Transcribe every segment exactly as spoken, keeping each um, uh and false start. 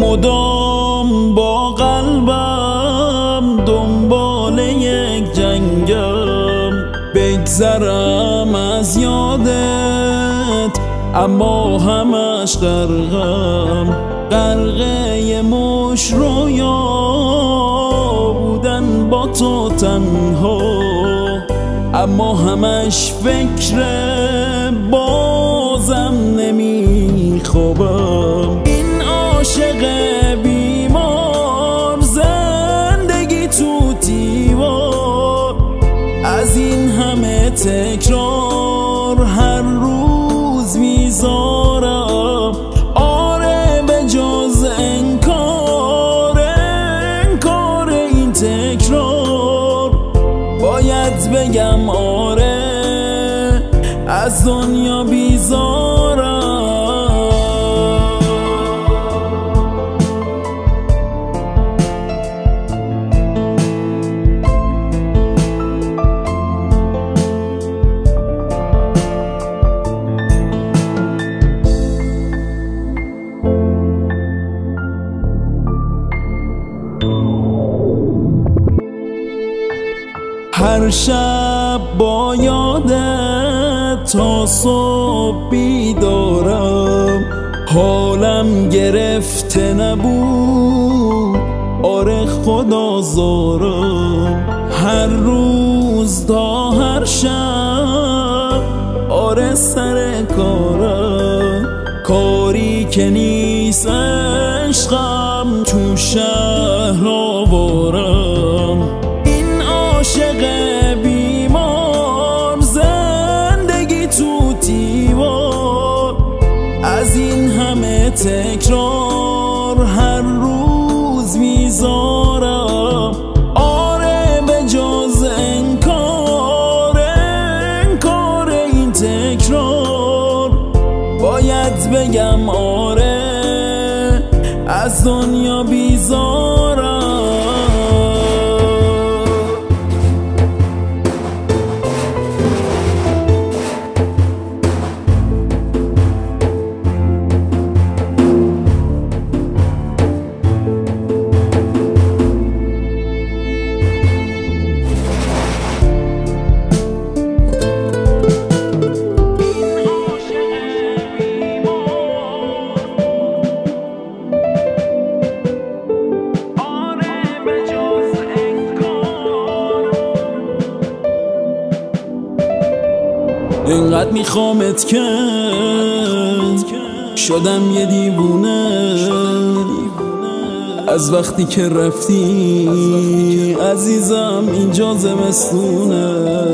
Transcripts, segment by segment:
مدام با قلبم دنبال یک جنگم، بگذرم از یادت اما همش غرقم، غرقه مش رویا بودن با تو تنها، اما همش فکر بازم نمیخوابم. این عاشق بیمار زندگی تو دیوار، از این همه تکرار هر روز میذارم. آره به جز انکار انکار این تکرار، باید بگم آره از دنیا بیزارم. هر شب با یادت تا صبح بیدارم، حالم گرفته نبود آره خدا زارم. هر روز تا هر شب آره سر کارم، کاری که نیست عشقم تو شهر آوارم. عاشق بیمار زندگی تو دیوار، از این همه تکرار هر روز میذارم. آره به جز انکار انکار این تکرار، باید بگم آره از دنیا بیزارم. اینقدر میخوامت که شدم یه دیوونه، از وقتی که رفتی عزیزم اینجا زمستونه.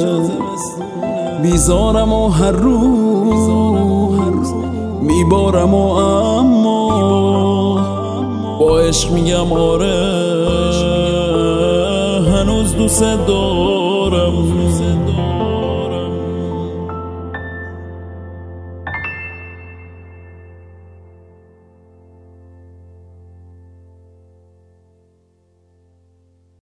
بیزارم و هر روز میبارم و اما با عشق میگم آره هنوز دوست دارم.